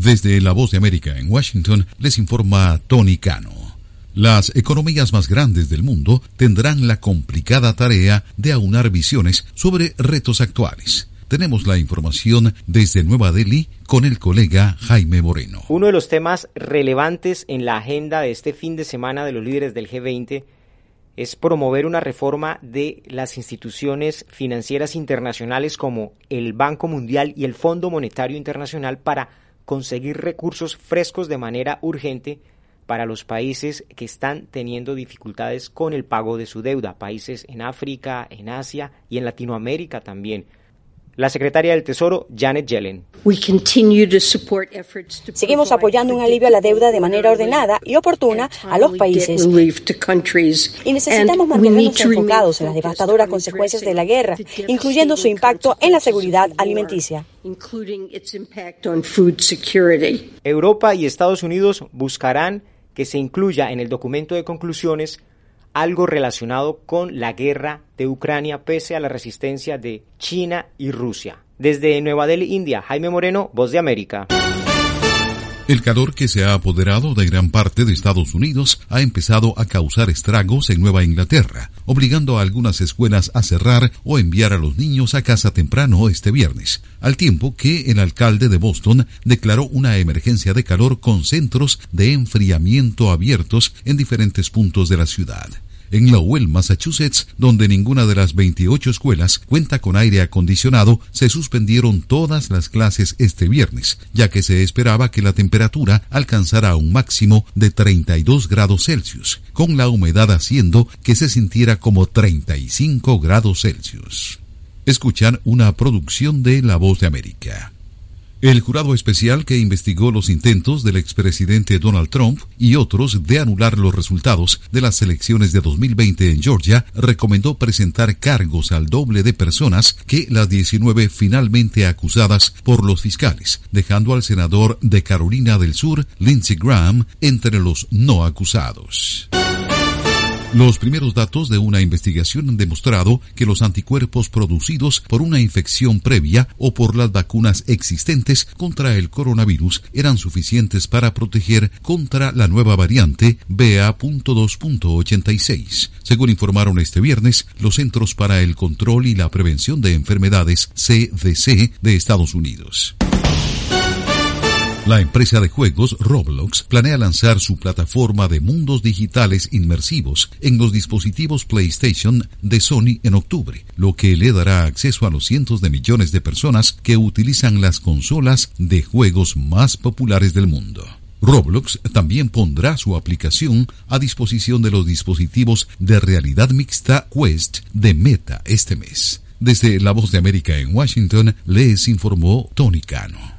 Desde La Voz de América en Washington, les informa Tony Cano. Las economías más grandes del mundo tendrán la complicada tarea de aunar visiones sobre retos actuales. Tenemos la información desde Nueva Delhi con el colega Jaime Moreno. Uno de los temas relevantes en la agenda de este fin de semana de los líderes del G20 es promover una reforma de las instituciones financieras internacionales como el Banco Mundial y el Fondo Monetario Internacional para conseguir recursos frescos de manera urgente para los países que están teniendo dificultades con el pago de su deuda, países en África, en Asia y en Latinoamérica también. La secretaria del Tesoro, Janet Yellen. Seguimos apoyando un alivio a la deuda de manera ordenada y oportuna a los países. Y necesitamos mantenernos enfocados en las devastadoras consecuencias de la guerra, incluyendo su impacto en la seguridad alimenticia. Europa y Estados Unidos buscarán que se incluya en el documento de conclusiones algo relacionado con la guerra de Ucrania pese a la resistencia de China y Rusia. Desde Nueva Delhi, India, Jaime Moreno, Voz de América. El calor que se ha apoderado de gran parte de Estados Unidos ha empezado a causar estragos en Nueva Inglaterra, obligando a algunas escuelas a cerrar o enviar a los niños a casa temprano este viernes, al tiempo que el alcalde de Boston declaró una emergencia de calor con centros de enfriamiento abiertos en diferentes puntos de la ciudad. En Lowell, Massachusetts, donde ninguna de las 28 escuelas cuenta con aire acondicionado, se suspendieron todas las clases este viernes, ya que se esperaba que la temperatura alcanzara un máximo de 32 grados Celsius, con la humedad haciendo que se sintiera como 35 grados Celsius. Escuchan una producción de La Voz de América. El jurado especial que investigó los intentos del expresidente Donald Trump y otros de anular los resultados de las elecciones de 2020 en Georgia recomendó presentar cargos al doble de personas que las 19 finalmente acusadas por los fiscales, dejando al senador de Carolina del Sur, Lindsey Graham, entre los no acusados. Los primeros datos de una investigación han demostrado que los anticuerpos producidos por una infección previa o por las vacunas existentes contra el coronavirus eran suficientes para proteger contra la nueva variante BA.2.86, según informaron este viernes los Centros para el Control y la Prevención de Enfermedades CDC de Estados Unidos. La empresa de juegos Roblox planea lanzar su plataforma de mundos digitales inmersivos en los dispositivos PlayStation de Sony en octubre, lo que le dará acceso a los cientos de millones de personas que utilizan las consolas de juegos más populares del mundo. Roblox también pondrá su aplicación a disposición de los dispositivos de realidad mixta Quest de Meta este mes. Desde La Voz de América en Washington, les informó Tony Cano.